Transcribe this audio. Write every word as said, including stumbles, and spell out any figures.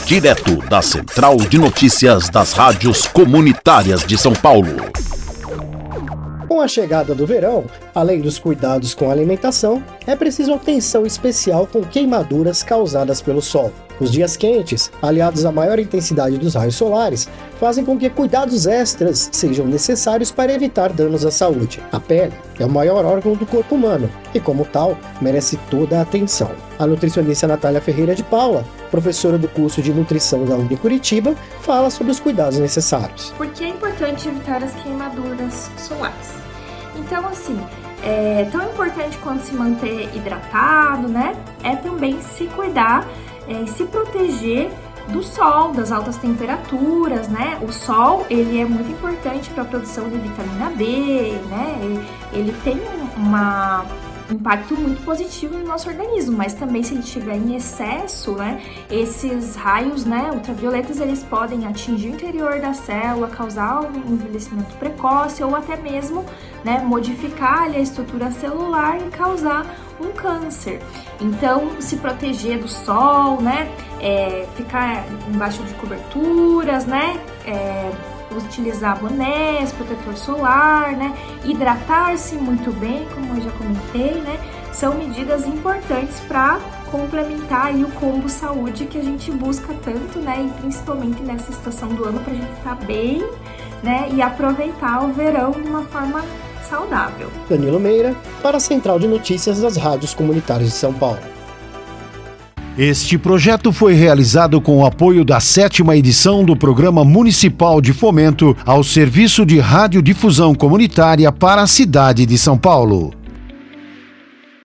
direto da Central de Notícias das Rádios Comunitárias de São Paulo. Com a chegada do verão, além dos cuidados com a alimentação, é preciso atenção especial com queimaduras causadas pelo sol. Os dias quentes, aliados à maior intensidade dos raios solares, fazem com que cuidados extras sejam necessários para evitar danos à saúde. A pele é o maior órgão do corpo humano e, como tal, merece toda a atenção. A nutricionista Natália Ferreira de Paula, professora do curso de nutrição da Uni Curitiba, fala sobre os cuidados necessários. Por que é importante evitar as queimaduras solares? Então, assim, é tão importante quanto se manter hidratado, né? É também se cuidar e é, se proteger do sol, das altas temperaturas, né? O sol, ele é muito importante para a produção de vitamina D, né? Ele, ele tem uma... um impacto muito positivo no nosso organismo, mas também se ele estiver em excesso, né, esses raios, né, ultravioletas, eles podem atingir o interior da célula, causar um envelhecimento precoce ou até mesmo, né, modificar ali a estrutura celular e causar um câncer. Então, se proteger do sol, né, é, ficar embaixo de coberturas, né, é, utilizar bonés, protetor solar, né? Hidratar-se muito bem, como eu já comentei, né? São medidas importantes para complementar aí o combo saúde que a gente busca tanto, né? E principalmente nessa estação do ano para a gente estar bem, né? E aproveitar o verão de uma forma saudável. Danilo Meira, para a Central de Notícias das Rádios Comunitárias de São Paulo. Este projeto foi realizado com o apoio da sétima edição do Programa Municipal de Fomento ao Serviço de Radiodifusão Comunitária para a cidade de São Paulo.